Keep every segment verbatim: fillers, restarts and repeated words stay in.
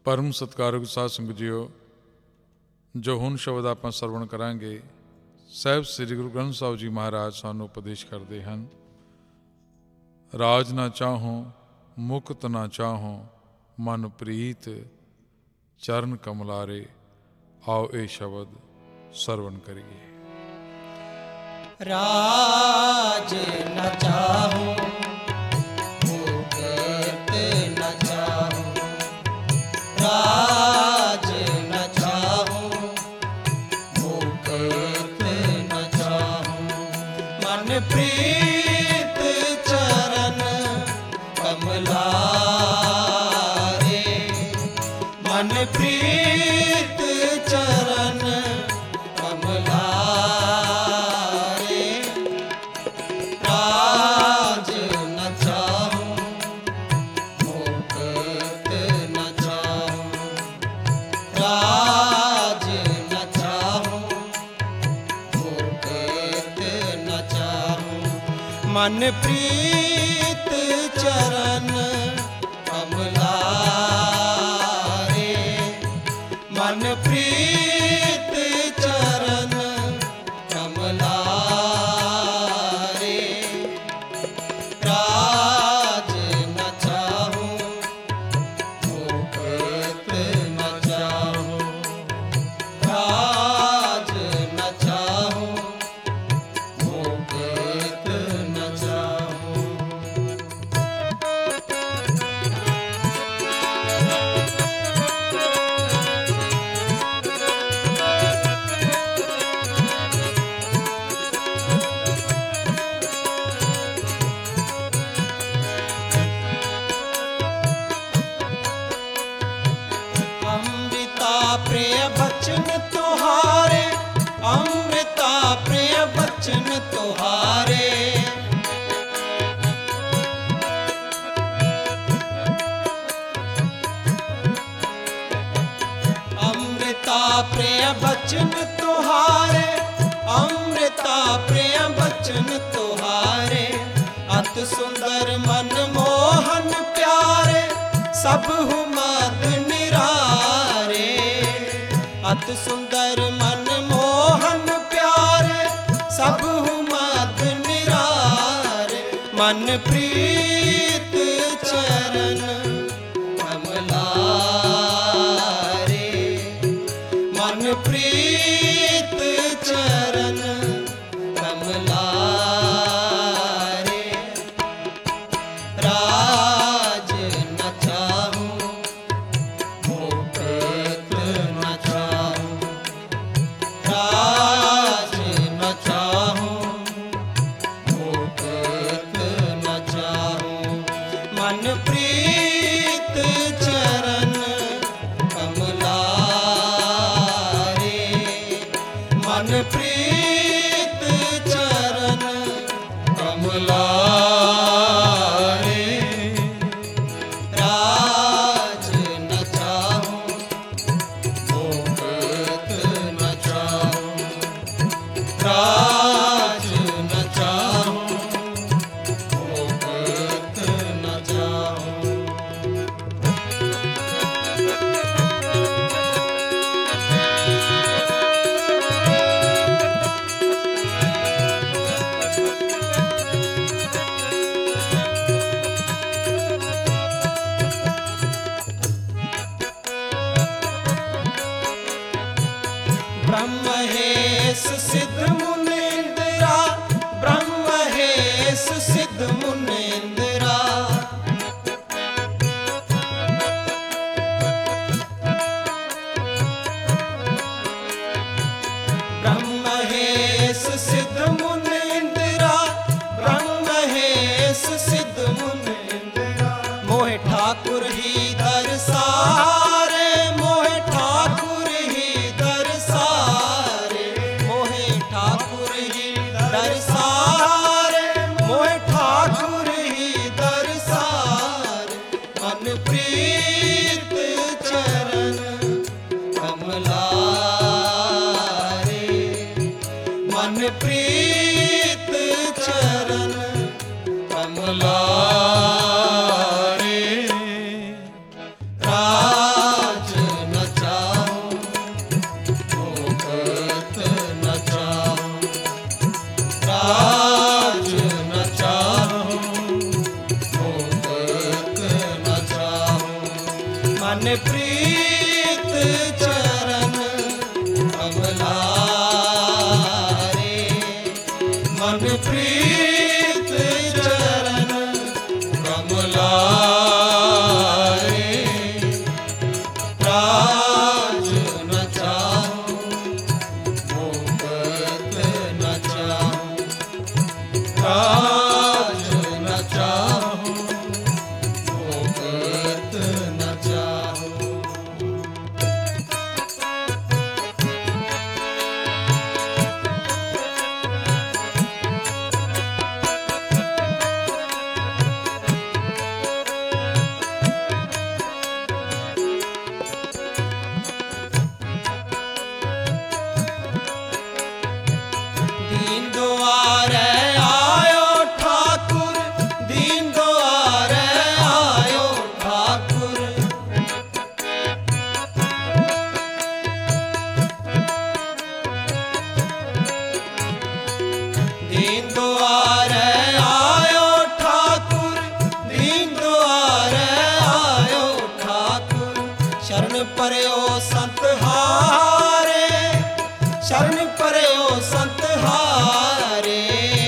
परम सत्कारयोग साध संगत जीओ, जो हुण शब्द आपां सरवण करांगे, साहिब श्री गुरु ग्रंथ साहिब जी महाराज सानू उपदेश करते हैं। राज ना चाहो मुक्त ना चाहो, मन प्रीत चरण कमलारे। आओ ये शब्द सरवण करिए। राज न चाहो मुक्त न चाहो, राज न चाहो मुक्त न चाहो, मन प्रीत चरण कमलारे, मन प्रीत चरण कमलारे। राज न चाहो मुक्त न चाहो, राज न चाहो मुक्त न चाहो, मन प्रीत चरण कमलारे, मन प्रीत चरण कमलारे। राज न चाहो मुक्त न चाहो, राज न चाहो मुक्त न चाहो। अमृता प्रिय बचन तुहारे, अमृता प्रिय बचन तुहारे, अमृता प्रिय बचन तुहारे, अमृता प्रिय बचन तुहारे। अति सुंदर मन मोहन प्यारे, सब हुमत निरारे। अति सुंदर मन मोहन प्यारे, सब हुमत निरारे। मन प्रीत चरण कमलारे, मन प्रीत चरण कमलारे। राज न चाहो मुक्त न चाहो, राज न चाहो मुक्त न चाहो, मन प्रीत चरण कमलारे, मन प्रीत चरण कमलारे। राज न चाहूं भोगत न चाहूं, राज न चाहूं भोगत न चाहूं। दीन द्वारे आयो ठाकुर, दीन द्वारे आयो ठाकुर। दीन द्वारे आयो ठाकुर, दीन द्वारे आयो ठाकुर। शरण परयो संत हारे, शरण परयो संत हारे।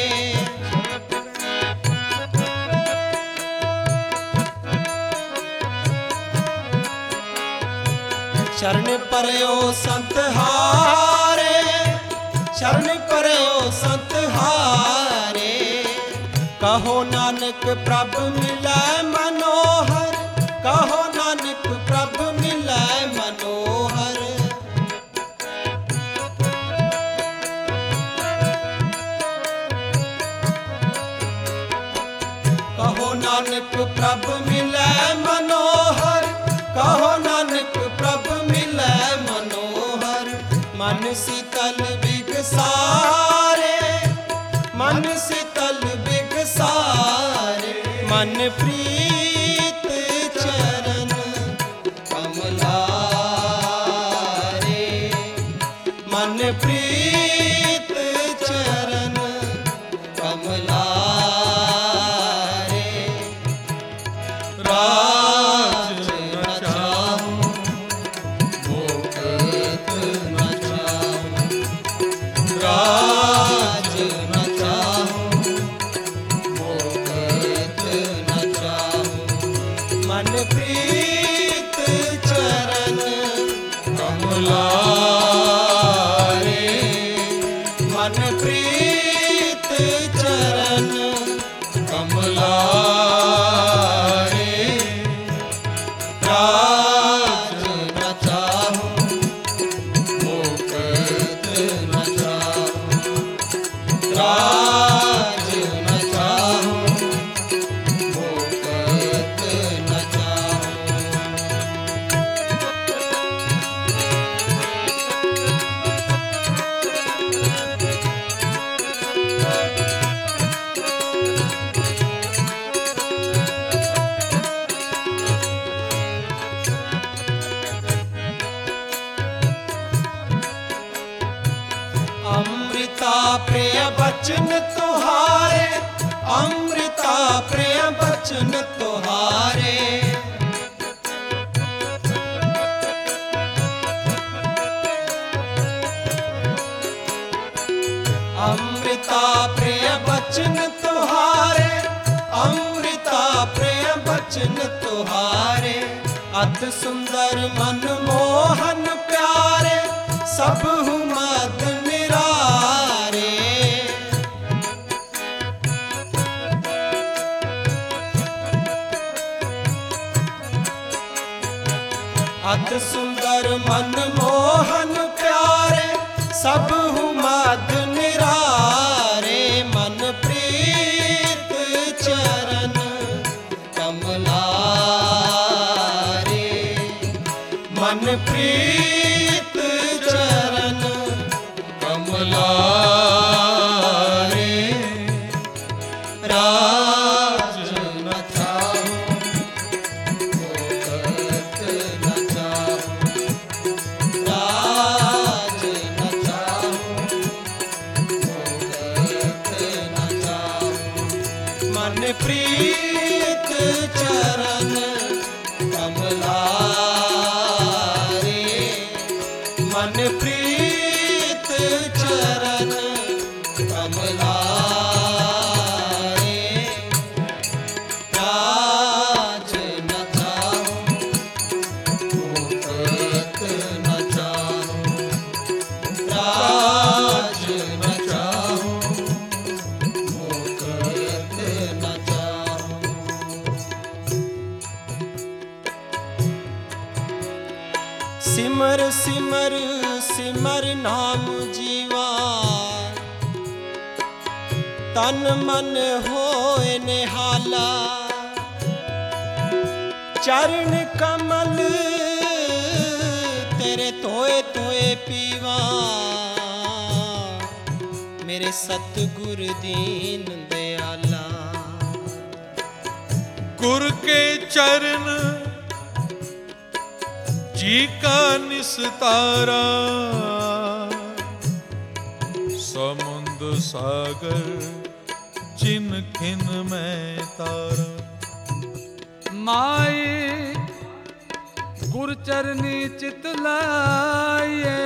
शरण परयो संत हारे, शरण परयो संत हारे। कहो नानक प्रभु मिलै मनोहर, कहो नानक प्रभु मिलै मनोहर। कहो नानक प्रभु मिलै मनोहर, कहो नानक प्रभु मिलै मनोहर। मन शीतल बिगसारे, मन शीतल बिगसारे। मन प्रीत चरण कमलारे, मन प्रीत चरण कमलारे। राज न चाहूं भोगत न चाहूं, राज न चाहूं भोगत न चाहूं। मन प्रीत चरण कमलारे, मन प्रीत चरण कमलारे। राज न चाहूं भोगत न चाहूं, राज न चाहूं भोगत न चाहूं। अमृता प्रिय बचन तुहारे, अमृता प्रिय बचन तुहारे। अमृता प्रिय बचन तुहारे, अमृता प्रिय बचन तुहारे। अति सुंदर मन मोहन प्यारे, सबहु मद निरारे। अति सुंदर मन मोहन प्यारे, सबहु मद निरारे। मन प्रीत चरण कमलारे, मन प्रीत चरण कमलारे। राज न चाहूं भोगत न चाहूं, राज न चाहूं भोगत न चाहूं। मन प्रीत चरण कमला सिमर सिमर सिमर नाम जीवा, तन मन होए निहाला। चरण कमल तेरे तोए तोए पीवा, मेरे सतगुर दीन दयाला। गुर के चरण जी का निस्तारा, समुद्र सागर चिन खिन में तारा। माई गुर चरनी चित लाए,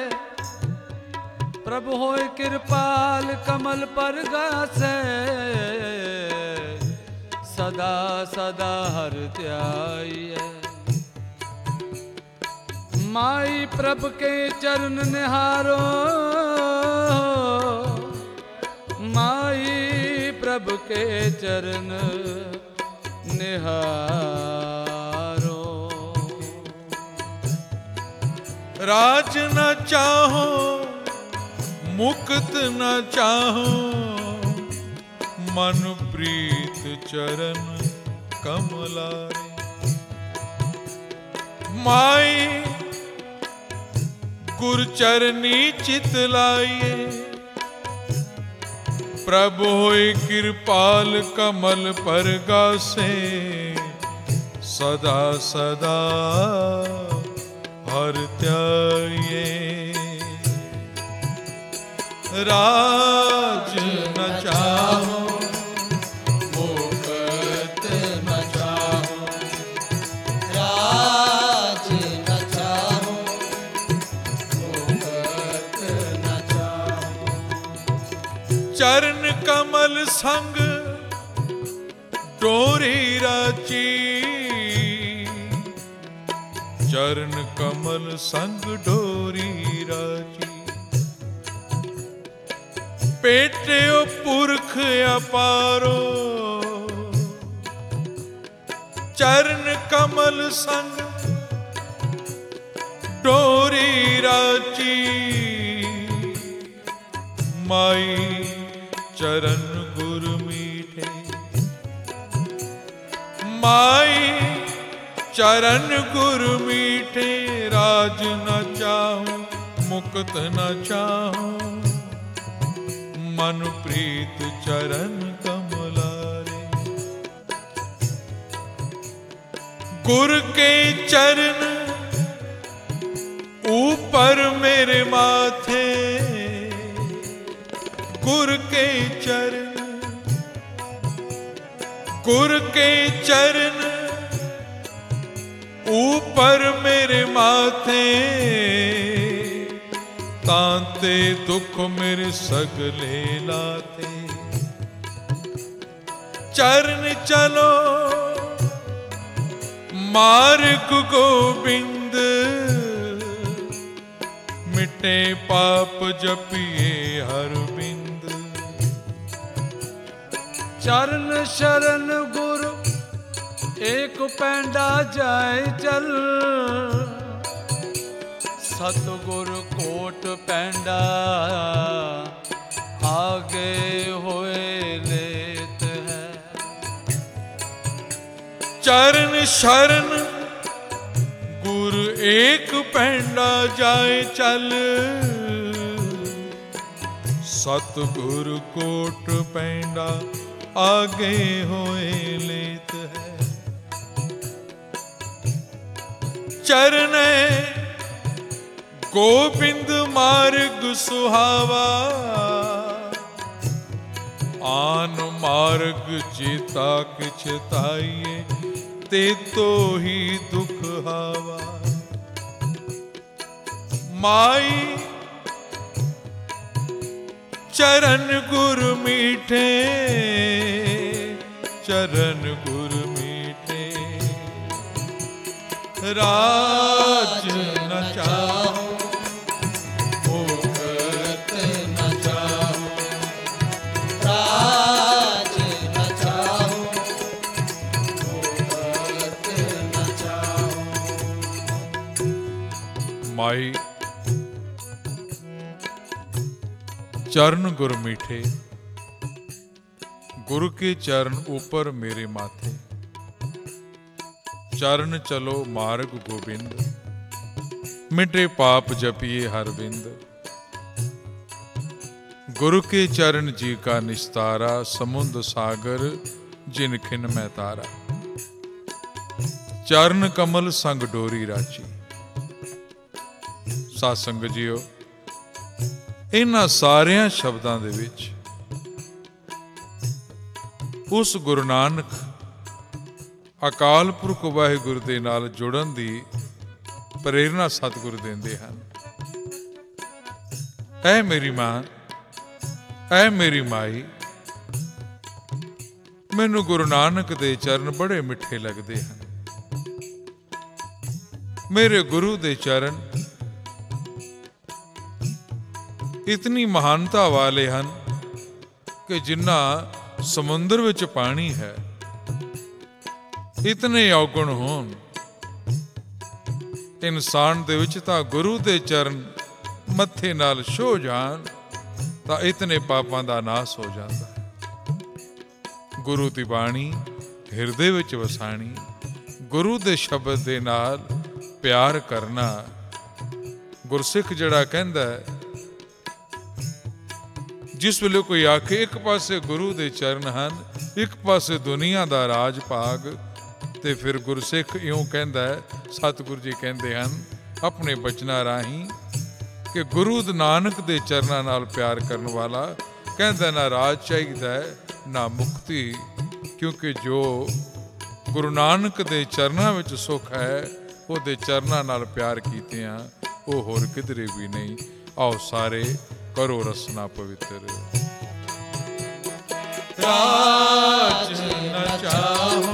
प्रभु होय कृपाल कमल पर गासे। सदा सदा हर ध्याये, माई प्रभु के चरण निहारो। माई प्रभु के चरण निहारो। राज न चाहो मुक्त न चाहो, मन प्रीत चरण कमलारे। माई गुर चरनी चित लाइए, प्रभु होय कृपाल कमल पर गासे। सदा सदा हर त्याये, राज न चाहो मुक्त न चाहो, राज न चाहो, मुक्त न चाहो। चरण कमल संग डोरी राची, चरण कमल संग डोरी राची। पेटे ओ पुरख अपारो, चरण कमल संग डोरी राची। माई चरण गुर मीठे, माई चरण गुर मीठे। राज न चाहूं मुक्त न चाहूं, मन प्रीत चरण कमलारे। गुर के चरण ऊपर मेरे माथे, गुर के चरण, गुर के चरण ऊपर मेरे माथे। तांते दुख मेरे सगले लाते, चरण चलो मार्ग गोविंद। मिटे पाप जपिए हर बिंद, चरण शरण गुरु एक पैंडा जाए चल। सतगुर कोट पैंडा आगे होए लेत है। चरण शरण गुरु एक पैंडा जाए चल। सतगुर कोट पैंडा आगे होए लेत है। चरण गोविंद मार्ग सुहावा, आन मार्ग चिता किछ ताइए। ते तो ही दुख हावा, माई चरण गुर मीठे, चरण गुर मीठे। राज न चाहो मुक्त न चाहो, राज न चाहो, मुक्त न चाहो। माई चरण गुर मीठे, गुरु के चरण ऊपर मेरे माथे। चरण चलो मार्ग गोबिंद, मिटे पाप जपिए हर बिंद। गुरु के चरण जी का निस्तारा, समुद्र सागर जिन खिन मैं तारा। चरण कमल संग डोरी राची। साध संगत जीओ, इन्हां सारियां शब्दां दे विच उस गुरु नानक अकाल पुरख वाहिगुरू दे नाल जुड़न दी प्रेरणा सतगुरु देंदे हन। ऐ मेरी मां, ऐ मेरी माई, मैनू गुरु नानक दे चरण बड़े मिठे लगदे हन। मेरे गुरु दे चरण इतनी महानता वाले हन कि जिन्ना समुंदर विच पानी है, इतने औगुण होन इंसान दे विच तां गुरु दे चरण मत्थे नाल छो जान तां इतने पापां दा नाश हो जांदा है। गुरु दी बाणी हिरदे विच वसाणी, गुरु दे शब्द दे नाल प्यार करना। गुरसिख जिहड़ा कहंदा है, जिस वेले कोई आखे एक पासे गुरु दे चरण हन, एक पासे दुनिया दा राज भाग, ते फिर गुरसिख इउं कहंदा है, सतगुरु जी कहंदे हन अपने बचना राही कि गुरु नानक दे चरणां नाल प्यार करन वाला कहंदा ना राज चाहिदा है ना मुक्ति, क्योंकि जो गुरु नानक दे चरणां विच सुख है ਉਹਦੇ चरणां नाल प्यार कीतियां ਉਹ ਹੋਰ किधरे भी नहीं। आओ सारे करो रसना पवित्र। राज न चाहो